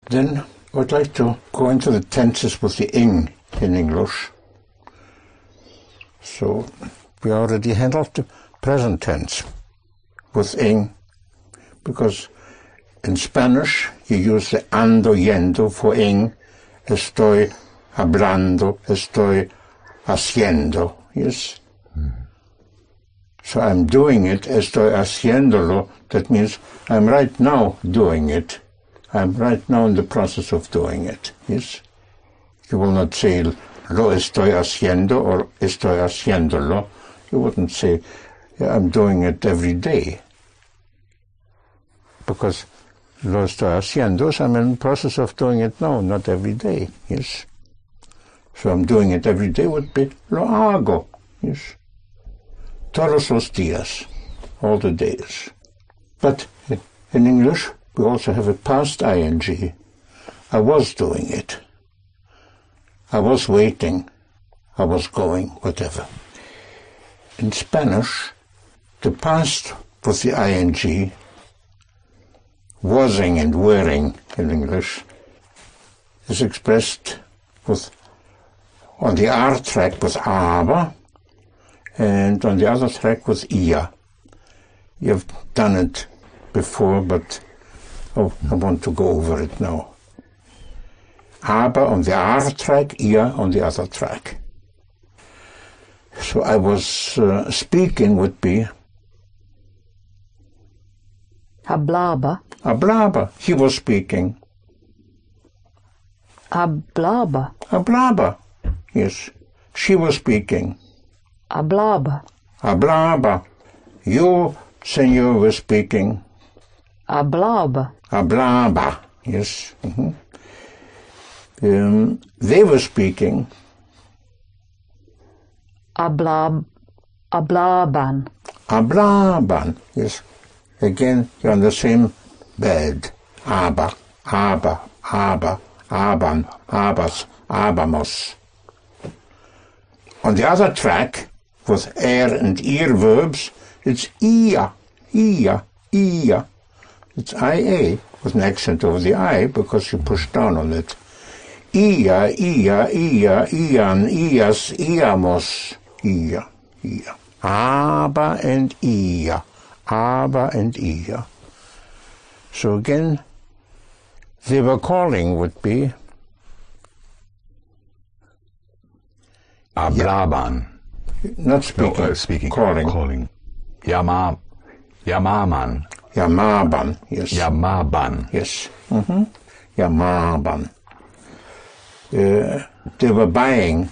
Then I would like to go into the tenses with the ing in English. So we already handled the present tense with ing, because in Spanish you use the ando yendo for ing. Estoy hablando, estoy haciendo, yes? So I'm doing it, estoy haciéndolo. That means I'm right now doing it. I'm right now in the process of doing it, yes? You will not say, lo estoy haciendo or estoy haciéndolo. You wouldn't say, yeah, I'm doing it every day. Because lo estoy haciendo, so I'm in the process of doing it now, not every day, yes? So I'm doing it every day would be lo hago, yes? Todos los días, all the days. But in English, we also have a past ing. I was doing it. I was waiting. I was going, whatever. In Spanish, the past with the ing, wasing and wearing in English, is expressed with, on the R track with aber, and on the other track with ia. You've done it before, but I want to go over it now. Aber on the R track, ia on the other track. So I was speaking would be hablaba. Hablaba. He was speaking. Hablaba. Hablaba. Yes. She was speaking. Hablaba. Hablaba. You, senor, were speaking. Hablaba. Hablaba. Yes. Mm-hmm. They were speaking. Hablaban. Hablaban. Yes. Again, you're on the same bed. Aber, aban, abas, abamos. On the other track, with er and ear verbs, it's ia. It's ia, with an accent over the I, because you push down on it. Ia, ian, ias, iamos. Ia. Aber and ia. So again, they were calling would be hablaban. Not speaking. No, speaking. Calling. Llamaban. Llamaban. Yes. Llamaban. Yes. Mm-hmm. Llamaban. They were buying.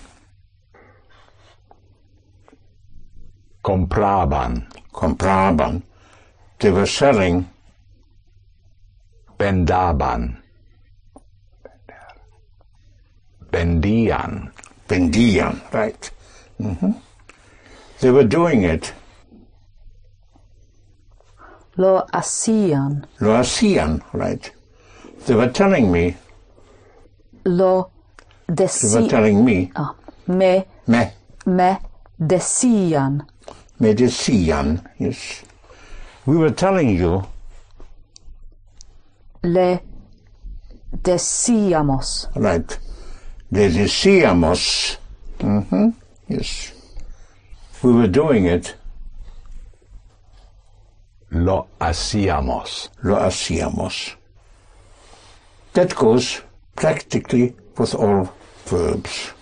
Compraban. They were selling. Vendaban. Vendían, right. Mm-hmm. They were doing it. Lo hacían, right. They were telling me. Lo decían. They were telling me. Me decían. Me decían, yes. We were telling you. Le decíamos. Right. Le decíamos. Mm-hmm. Yes. We were doing it. Lo hacíamos. That goes practically with all verbs.